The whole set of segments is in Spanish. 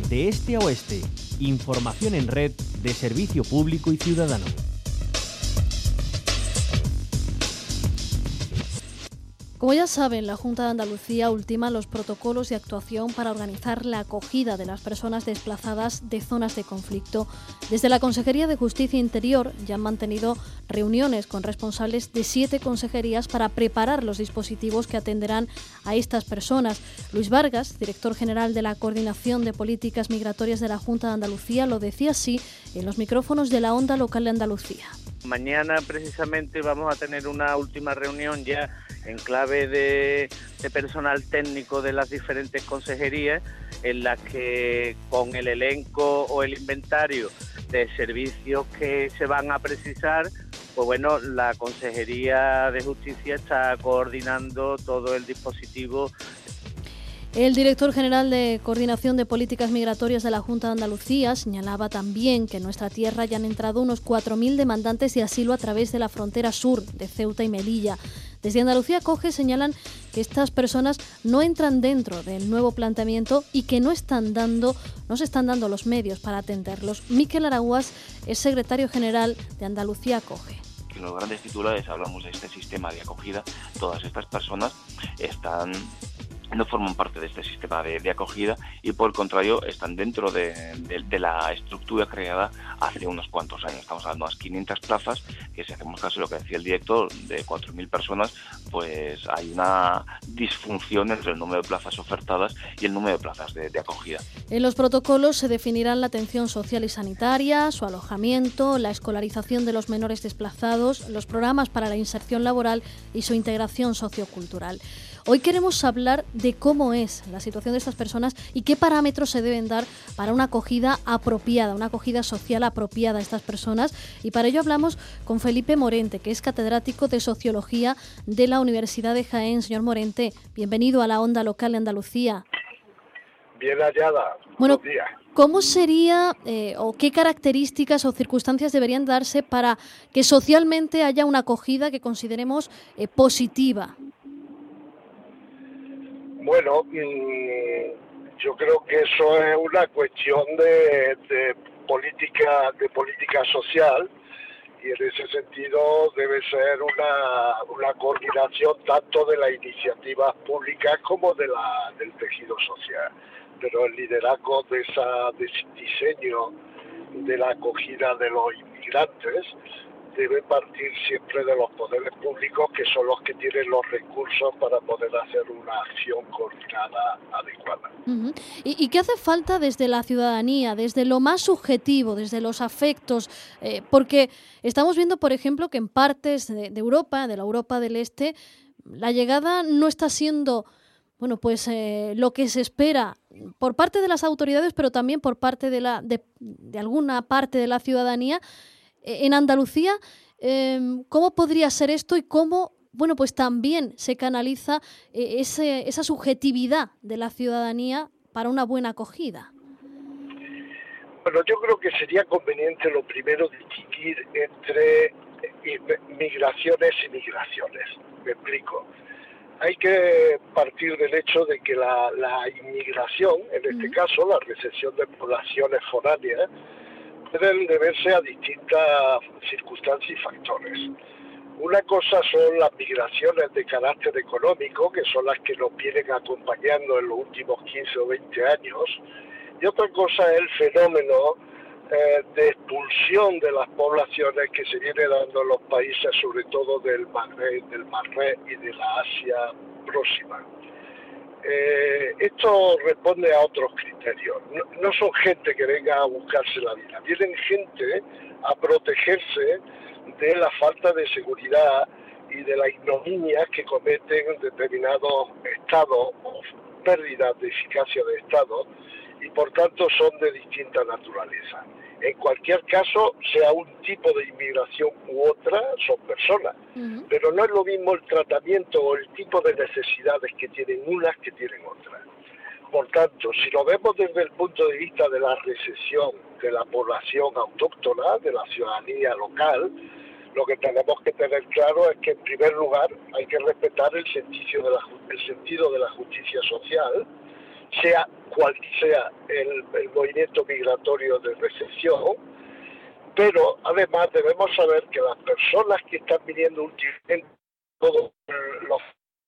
de este a oeste. Información en red de servicio público y ciudadano. Como ya saben, la Junta de Andalucía ultima los protocolos de actuación para organizar la acogida de las personas desplazadas de zonas de conflicto. Desde la Consejería de Justicia e Interior ya han mantenido reuniones con responsables de 7 consejerías para preparar los dispositivos que atenderán a estas personas. Luis Vargas, director general de la Coordinación de Políticas Migratorias de la Junta de Andalucía, lo decía así en los micrófonos de la Onda Local de Andalucía. Mañana precisamente vamos a tener una última reunión ya en clave de personal técnico de las diferentes consejerías, en las que con el elenco o el inventario de servicios que se van a precisar, pues bueno, la Consejería de Justicia está coordinando todo el dispositivo. El director general de Coordinación de Políticas Migratorias de la Junta de Andalucía señalaba también que en nuestra tierra ya han entrado unos 4.000 demandantes de asilo a través de la frontera sur de Ceuta y Melilla. Desde Andalucía Acoge señalan que estas personas no entran dentro del nuevo planteamiento y que no se están dando los medios para atenderlos. Miquel Araguas es secretario general de Andalucía Acoge. En los grandes titulares hablamos de este sistema de acogida. Todas estas personas no forman parte de este sistema de acogida y por el contrario están dentro de la estructura creada hace unos cuantos años. Estamos hablando de unas 500 plazas, que si hacemos caso de lo que decía el director, de 4.000 personas, pues hay una disfunción entre el número de plazas ofertadas y el número de plazas de acogida. En los protocolos se definirán la atención social y sanitaria, su alojamiento, la escolarización de los menores desplazados, los programas para la inserción laboral y su integración sociocultural. Hoy queremos hablar de cómo es la situación de estas personas y qué parámetros se deben dar para una acogida apropiada, una acogida social apropiada a estas personas. Y para ello hablamos con Felipe Morente, que es catedrático de Sociología de la Universidad de Jaén. Señor Morente, bienvenido a la Onda Local de Andalucía. Bien hallada. Bueno, buenos días. ¿Cómo sería o qué características o circunstancias deberían darse para que socialmente haya una acogida que consideremos positiva? Bueno, yo creo que eso es una cuestión de política social, y en ese sentido debe ser una coordinación tanto de las iniciativas públicas como del tejido social. Pero el liderazgo de ese diseño de la acogida de los inmigrantes debe partir siempre de los poderes públicos, que son los que tienen los recursos para poder hacer una acción coordinada adecuada. Uh-huh. ¿Y qué hace falta desde la ciudadanía, desde lo más subjetivo, desde los afectos? Porque estamos viendo, por ejemplo, que en partes de Europa, de la Europa del Este, la llegada no está siendo lo que se espera por parte de las autoridades, pero también por parte de alguna parte de la ciudadanía. En Andalucía, ¿cómo podría ser esto y cómo también se canaliza esa subjetividad de la ciudadanía para una buena acogida? Bueno, yo creo que sería conveniente lo primero distinguir entre migraciones y migraciones. Me explico. Hay que partir del hecho de que la inmigración, en este caso la recepción de poblaciones foráneas, deben deberse a distintas circunstancias y factores. Una cosa son las migraciones de carácter económico, que son las que nos vienen acompañando en los últimos 15 o 20 años, y otra cosa es el fenómeno de expulsión de las poblaciones que se viene dando en los países, sobre todo del Magreb y de la Asia próxima. Esto responde a otros criterios. No son gente que venga a buscarse la vida, vienen gente a protegerse de la falta de seguridad y de la ignominia que cometen determinados estados o pérdidas de eficacia de estado, y por tanto son de distinta naturaleza. En cualquier caso, sea un tipo de inmigración u otra, son personas. Uh-huh. Pero no es lo mismo el tratamiento o el tipo de necesidades que tienen unas que tienen otras. Por tanto, si lo vemos desde el punto de vista de la recepción de la población autóctona, de la ciudadanía local, lo que tenemos que tener claro es que, en primer lugar, hay que respetar el sentido de la justicia social, sea cual sea el movimiento migratorio de recepción, pero además debemos saber que las personas que están viniendo últimamente, todos los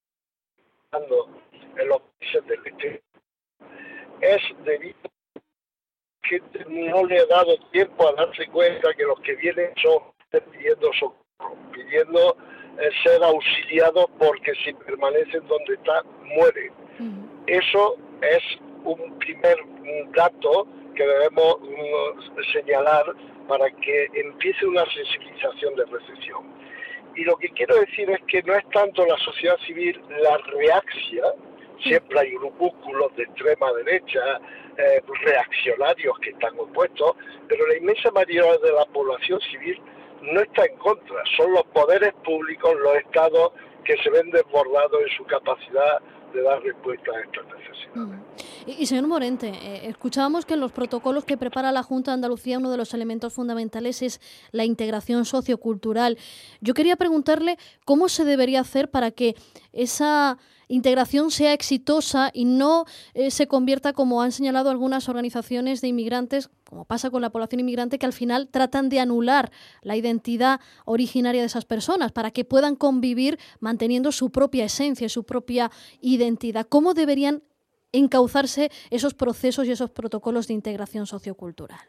en los países del este, es debido a que no le ha dado tiempo a darse cuenta que los que vienen son pidiendo socorro, pidiendo ser auxiliados, porque si permanecen donde están, mueren. Eso es un primer dato que debemos señalar para que empiece una sensibilización de recepción. Y lo que quiero decir es que no es tanto la sociedad civil la reacción, siempre hay grupúsculos de extrema derecha, reaccionarios que están opuestos, pero la inmensa mayoría de la población civil no está en contra, son los poderes públicos, los estados, que se ven desbordados en su capacidad de dar respuesta a estas necesidades. Y señor Morente, escuchábamos que en los protocolos que prepara la Junta de Andalucía uno de los elementos fundamentales es la integración sociocultural. Yo quería preguntarle cómo se debería hacer para que esa integración sea exitosa y no se convierta, como han señalado algunas organizaciones de inmigrantes, como pasa con la población inmigrante, que al final tratan de anular la identidad originaria de esas personas para que puedan convivir manteniendo su propia esencia, su propia identidad. ¿Cómo deberían encauzarse esos procesos y esos protocolos de integración sociocultural?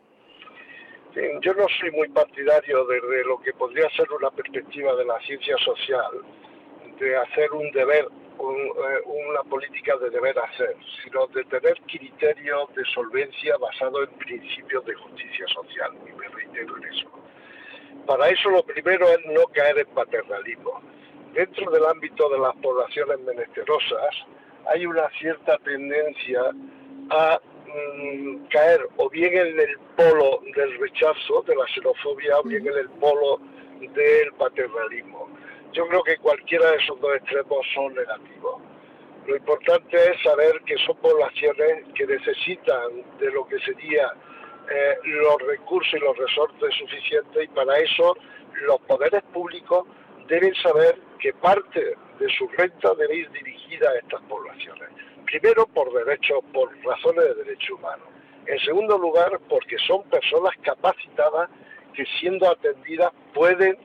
Yo no soy muy partidario desde lo que podría ser una perspectiva de la ciencia social, de hacer un deber, una política de deber hacer, sino de tener criterios de solvencia basados en principios de justicia social, y me reitero en eso. Para eso lo primero es no caer en paternalismo. Dentro del ámbito de las poblaciones menesterosas hay una cierta tendencia a caer o bien en el polo del rechazo, de la xenofobia, o bien en el polo del paternalismo. Yo creo que cualquiera de esos dos extremos son negativos. Lo importante es saber que son poblaciones que necesitan de lo que sería los recursos y los resortes suficientes, y para eso los poderes públicos deben saber que parte de su renta debe ir dirigida a estas poblaciones. Primero, por razones de derecho humano. En segundo lugar, porque son personas capacitadas que, siendo atendidas, pueden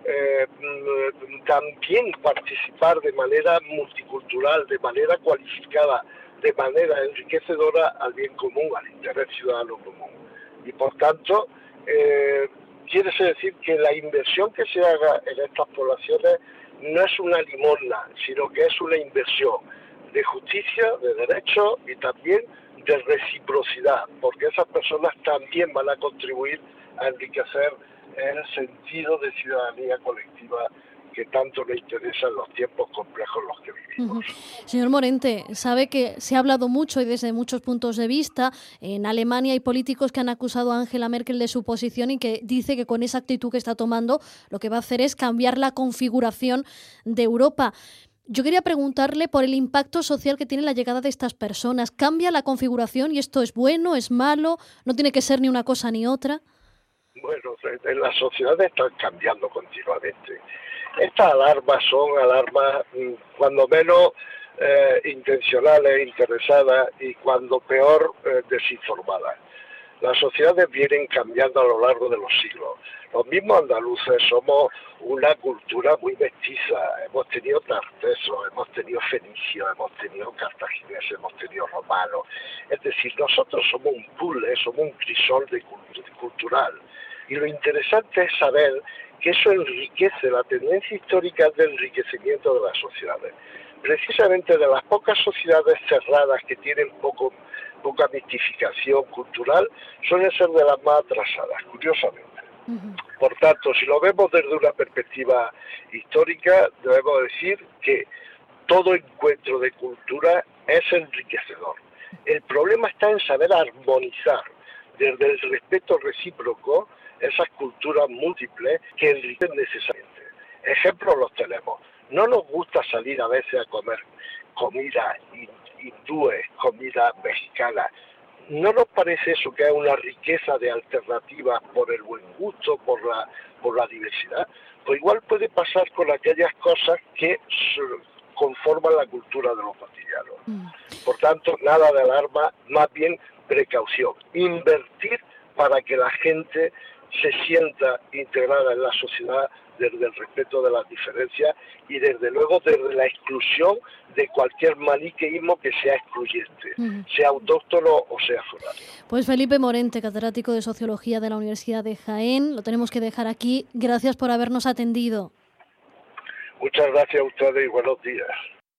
también participar de manera multicultural, de manera cualificada, de manera enriquecedora al bien común, al interés ciudadano común. Y por tanto, quiere decir que la inversión que se haga en estas poblaciones no es una limosna, sino que es una inversión de justicia, de derecho y también de reciprocidad, porque esas personas también van a contribuir a enriquecer el sentido de ciudadanía colectiva que tanto le interesa en los tiempos complejos en los que vivimos. Señor Morente, sabe que se ha hablado mucho y desde muchos puntos de vista. En Alemania hay políticos que han acusado a Angela Merkel de su posición y que dice que con esa actitud que está tomando lo que va a hacer es cambiar la configuración de Europa. Yo quería preguntarle por el impacto social que tiene la llegada de estas personas. ¿Cambia la configuración y esto es bueno, es malo? ¿No tiene que ser ni una cosa ni otra? Bueno, en las sociedades están cambiando continuamente. Estas alarmas son alarmas cuando menos intencionales, interesadas, y cuando peor desinformadas. Las sociedades vienen cambiando a lo largo de los siglos. Los mismos andaluces somos una cultura muy mestiza. Hemos tenido tartesos, hemos tenido fenicios, hemos tenido cartagineses, hemos tenido romanos. Es decir, nosotros somos un puzzle, somos un crisol cultural. Y lo interesante es saber que eso enriquece, la tendencia histórica de enriquecimiento de las sociedades. Precisamente de las pocas sociedades cerradas que tienen poca mistificación cultural, suelen ser de las más atrasadas, curiosamente. Por tanto, si lo vemos desde una perspectiva histórica, debemos decir que todo encuentro de cultura es enriquecedor. El problema está en saber armonizar desde el respeto recíproco esas culturas múltiples que enriquecen necesariamente. Ejemplos los tenemos. No nos gusta salir a veces a comer comida hindúes, comida mexicana. ¿No nos parece eso que es una riqueza de alternativas por el buen gusto, por la diversidad? Pues igual puede pasar con aquellas cosas que conforman la cultura de los vantillanos. Por tanto, nada de alarma, más bien precaución. Invertir para que la gente se sienta integrada en la sociedad desde el respeto de las diferencias y desde luego desde la exclusión de cualquier maniqueísmo que sea excluyente, sea autóctono o sea foráneo. Pues Felipe Morente, catedrático de Sociología de la Universidad de Jaén, lo tenemos que dejar aquí. Gracias por habernos atendido. Muchas gracias a ustedes y buenos días.